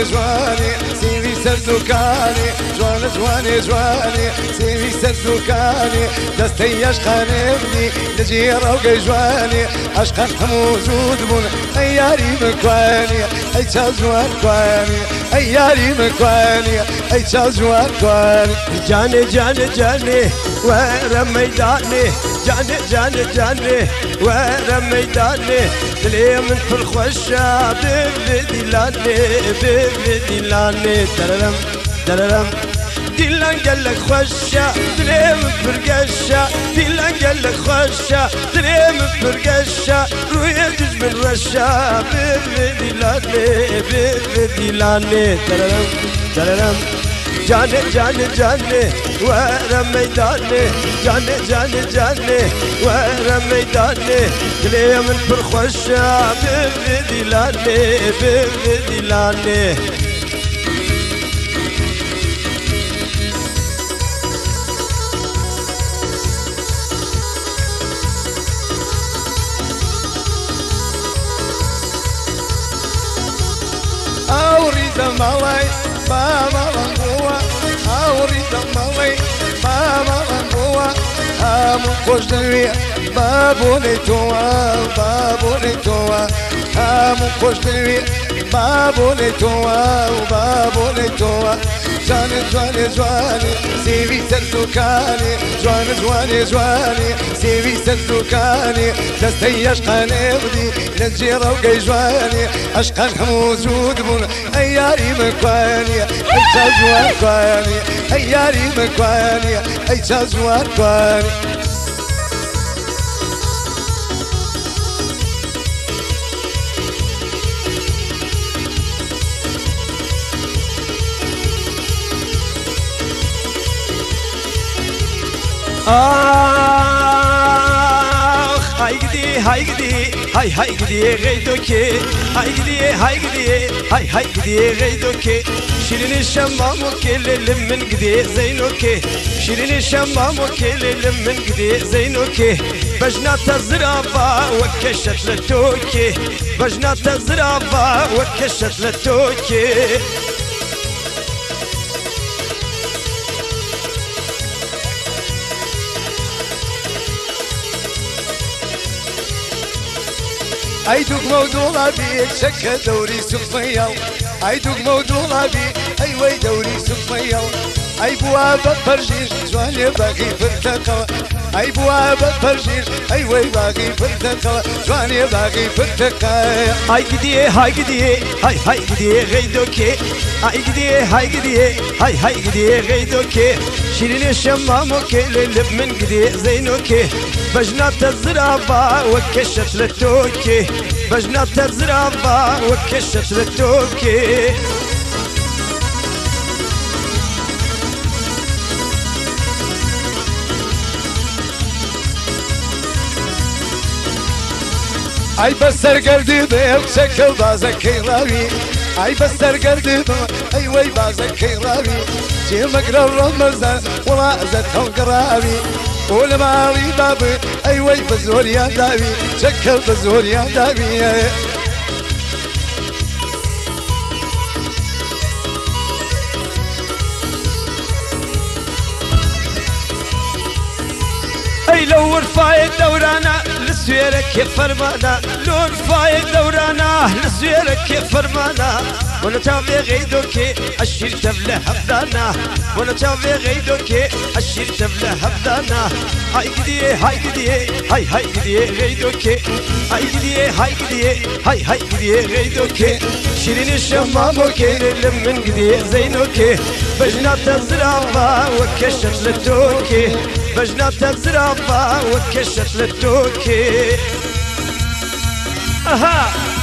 جواني سيري سردوكاني جواني سيري سردوكاني دستي عشقاني ابني نجيرة وقي جواني عشقان حموزود بون اياري مكواني اي تازوان كواني اياري مكواني اي تازوان كواني جاني ورا ميداني جاني ورا ميداني دلي من في الخوشة ببدي لاني دررم دلان قالك خشة دلي من فرقشة دلان قالك خشة دلي من فرقشة رويا من رشة ببدي لاني دررم جاني ورا ميداني جاني ورا ميداني دلي من فرخوشة ببدي لاني أوريد مالي بابا لنبوة أوريد مالي بابا لنبوة أمو خوش دلوية بابوني توا أمو خوش دلوية بابوني توا جواني سيفي سردوكاني جواني سيفي سردوكاني دستي عشقاني ابني نجيرة وقي جواني عشقان حموزود بون اياري مكواني اي تازوان كواني اياري مكواني اي تازوان كواني هاي قدي غيدوكي هاي قدي غيدوكي شيرين الشمام وكل من قدي زينوكي شيرين الشمام وكل من قدي زينوكي بجنات الزرافة وكشت للتوكي بجنات الزرافة وكشت للتوكي عيدوك موضوع بيك شكا دوري سفيا عيدوك موضوع بيك ايوه دوري سفيا اي بوابة برجيش جواني باقي فرتقل اي بوابة برجيش ايوه باقي فرتقل جواني باقي فرتقل هاي قدي غيدوكي هاي قدي غيدوكي شيرين الشمام وكل من قدي زينوكي بجنات الزرافة وكشت للتوكي بجنات الزرافة وكشت للتوكي اي بسر قلبي بيك شكل بازك كيراوي اي بسر قلبي اي وي بازك كيراوي جي مقرر رمزان ولا ازتهم قراوي قول مالي بابي اي وي بزور يا داوي شكل بزور يا داوي اي لو رفاي دورانا لسويرك يا فرمانا لو رفاي دورانا لسويرك يا فرمانا وانا تابي غيدوكي الشير تبله هبدانا وانا تابي غيدوكي الشير تبله هبدانا هاي قدي غيدوكي هاي قدي غيدوكي شيرين الشمام وكيل من قدي زينوكي بجنات الزرافة وكشت للتوكي بجنات الزرافة وكشت للتوكي